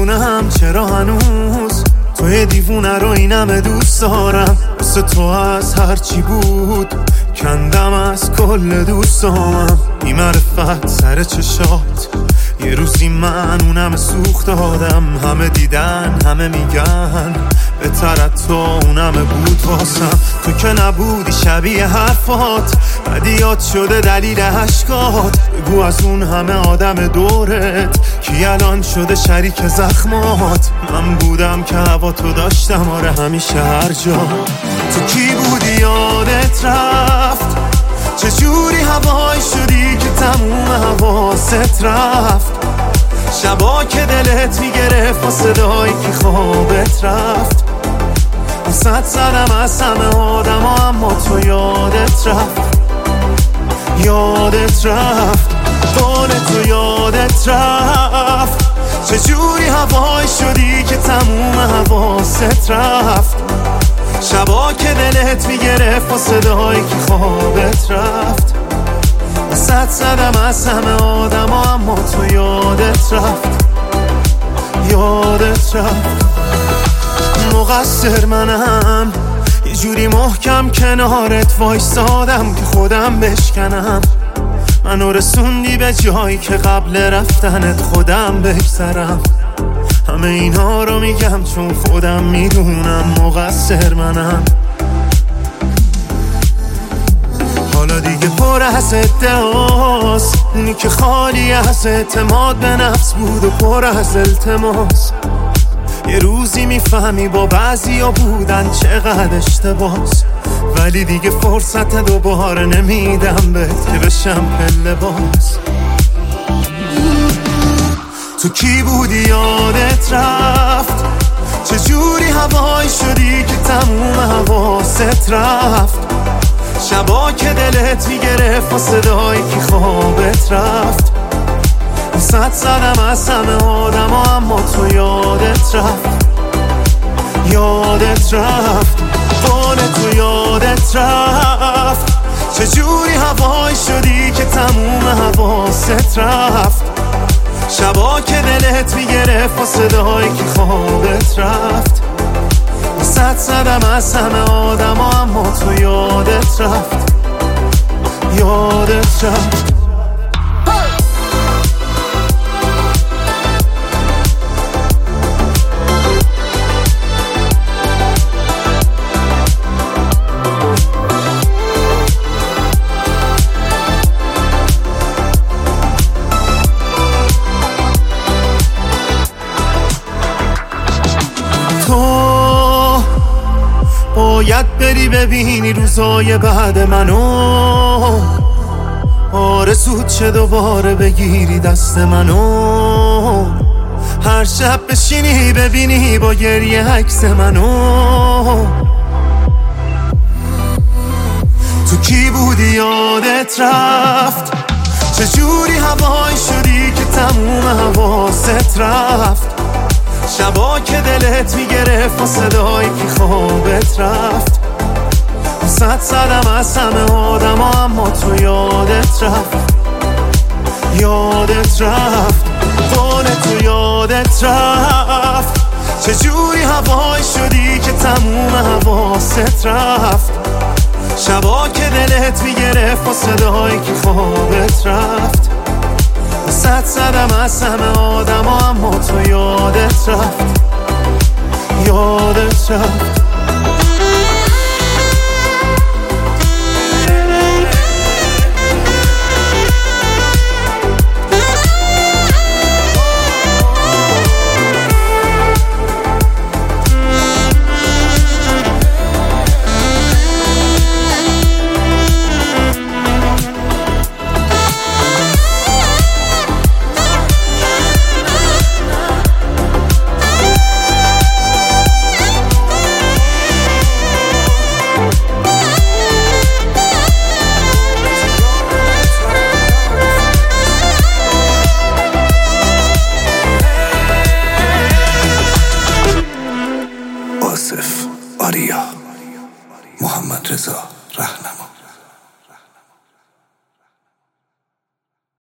نمیدونم چرا هنوز توی دیوونه رو اینم دوست دارم. واسه تو از هرچی بود کندم از کل دوستامم. بی معرفت سر چشات یه روزی من اونم سوخت دادم. همه دیدن همه میگن بهترت تو اونم بود واسم. تو که نبودی شبیه حرفات بدیات شده دلیل عشقات. بگو از اون همه آدم دورت کی الان شده شریک زخمات. من بودم که هوا تو داشتم آره همیشه هر جا. تو کی بودی یادت رفت چجوری هوای شدی که تموم حواست رفت. شبا که دلت میگرفت و صدایی که خوابت رفت. وسط زدم از همه آدم ها اما تو یادت رفت. یادت رفت قول تو یادت رفت. چجوری هوای شدی که تموم حواست رفت. شبا که دلت میگرفت و صدایی که خوابت رفت. وسط زدم از همه آدم ها اما تو یادت رفت. یادت رفت. مقصر منم یه جوری محکم کنارت وایسادم که خودم بشکنم. منو رسوندی به جایی که قبل رفتنت خودم بگذرم. همه اینا رو میگم چون خودم میدونم مقصر منم. حالا دیگه پر از ادعاست اونی که خالی از اعتماد به نفس بود و پر از التماس. یه روزی میفهمی با بعضیا بودن چقدر اشتباس. ولی دیگه فرصت دوباره نمیدم بهت که بشم پله باز. تو کی بودی یادت رفت چجوری هوای شدی که تموم حواست رفت. شبا که دلت میگرفت و صدایی که خوابت رفت. وسط زدم از همه آدم ها اما تو یادت رفت. یادت رفت قول تو یادت رفت. چجوری هوای شدی که تموم حواست رفت. شبا که دلت میگرفت و صدایی که خوابت رفت. وسط زدم از همه آدم ها اما تو یادت رفت. یادت رفت. تو باید بری ببینی روزای بعد منو. آرزوت چه دوباره بگیری دست منو. هر شب بشینی ببینی با گریه عکس منو. تو کی بودی یادت رفت چجوری هوای شدی که تموم حواست رفت. شبا که دلت میگرفت و صدایی که خوابت رفت. وسط زدم از همه آدم ها اما تو یادت رفت. یادت رفت قول تو یادت رفت. چجوری هوای شدی که تموم حواست رفت. شبا که دلت میگرفت و صدایی که خوابت رفت. وسط زدم از همه آدم ها اما تو یادت رفت. یادت رفت.